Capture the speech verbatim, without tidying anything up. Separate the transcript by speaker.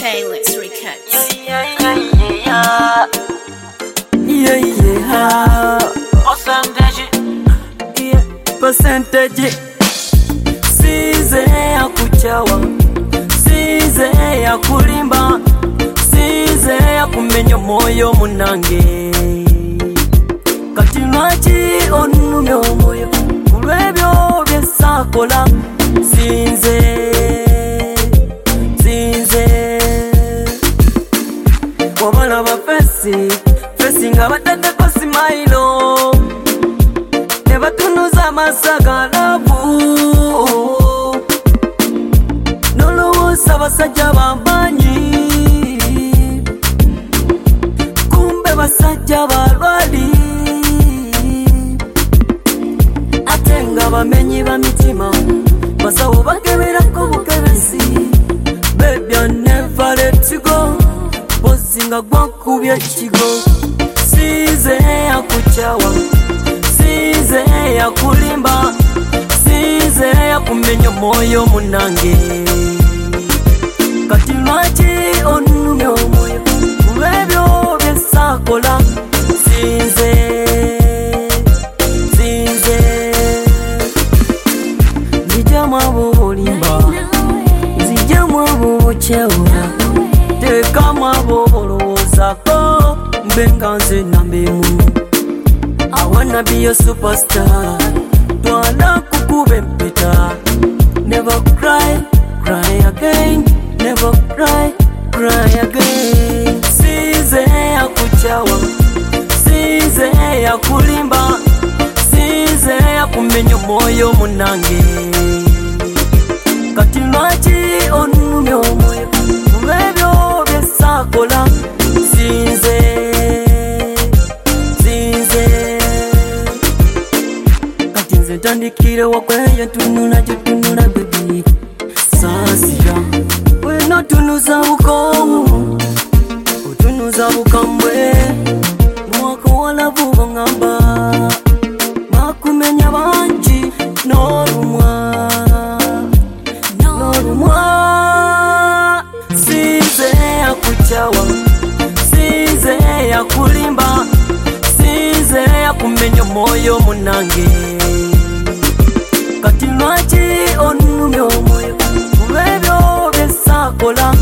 Speaker 1: Payless Records.
Speaker 2: Yeah, yeah, yeah, yeah, yeah, yeah. Percentage, yeah, percentage. Size ya kuchawa, size ya kulimba, size ya kumenya moyo munange. Kati lwaki onumya omwoyo kulwebyo byesakola. Sinze, sinze wabala ba fesi, fesi nga bataddeko simailo, ne batunuza amasaga labu. Nolowooza basajja bambanyi, kumbe basajja balwali, ate nga bamenyi ba mitima, basawo bakeberako bukebesi. Baby, I never let you go, bosinga gwakubya ekigo. Size ya kuchawa, size ya kulimba, size ya kumenya moyo munange. Kati lwaki onumya omwoyo kulwebyo byesakola. Sinze, sinze nzijamu abo bolimba, nzijamu abo bokyewula, tekamu abo bolowoozako mbe nga nze nambemu. I wanna be your superstar, twala kukube mpeta. Never cry, cry again, never cry, cry again. Size ya kuchawa, size ya kulimba, size ya kumenya moyo munange. Kati lwaki onumya omwoyo kulwebyo byesakola. Sinze, sinze kati nze ntandikire wakweyo tunula gyetunula bebi. Saasira wena otunuza bukomu, otunuza bukambwe, mwakawala vuba ngamba bakumenya bangi n'olumwa, n'olumwa. Sinze ya kuchawa, sinze ya kulimba, sinze ya kumenya moyo munange. Kati lwaki onumya omwoyo kulwebyo byesakola.